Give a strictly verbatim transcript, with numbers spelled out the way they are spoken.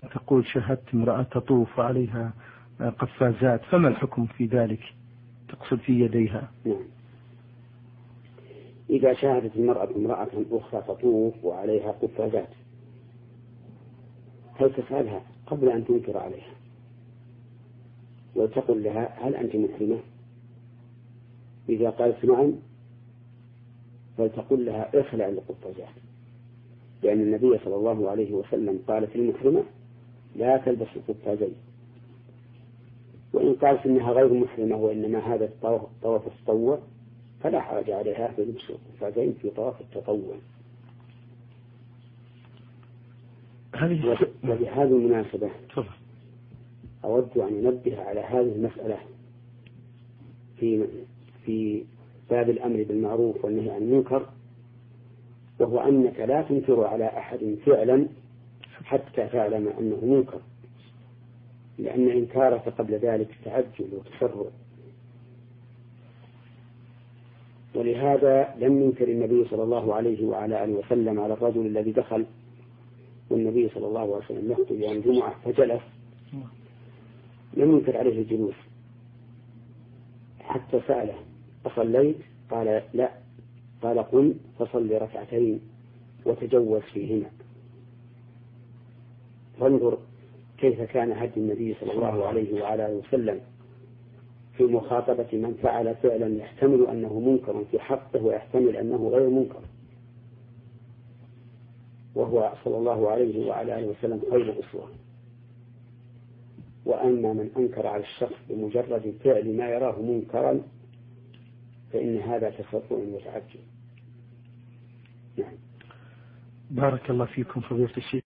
تقول شاهدت امرأة تطوف عليها قفازات، فما الحكم في ذلك؟ تقصد في يديها. نعم. إذا شاهدت المرأة امرأة أخرى تطوف وعليها قفازات فلتسألها قبل أن تنكر عليها وتقول لها هل أنت محرمة؟ إذا قالت نعم فلتقول لها اخلع القفازات، لأن النبي صلى الله عليه وسلم قال في المحرمة لا تلبس القفازين. وإن قالت إنها غير محرمة وإنما هذا طواف التطوع فلا حرج عليها في لبس القفازين في طواف التطوع. وبهذه المناسبة أود أن أنبه على هذه المسألة في في باب الأمر بالمعروف والنهي عن المنكر، وهو أنك لا تنكر على أحد فعلا حتى تعلم أنه منكر، لأن إنكارك قبل ذلك تعجل وتسرع. ولهذا لم ينكر النبي صلى الله عليه وعلى آله وسلم على الرجل الذي دخل والنبي صلى الله عليه وسلم يخطب يوم الجمعة فجلس، لم ينكر عليه الجلوس حتى سأله أصليت؟ قال لا، قال قم فصل ركعتين وتجوز فيهما. فانظر كيف كان هدي النبي صلى الله عليه وعلى آله وسلم في مخاطبة من فعل فعلا يحتمل أنه منكر في حقه ويحتمل أنه غير منكر، وهو صلى الله عليه وعلى آله وسلم خير أسوة. وأما من أنكر على الشخص بمجرد فعل ما يراه منكرا فإن هذا تسرع وتعجل. نعم. بارك الله فيكم فضيلة الشيخ.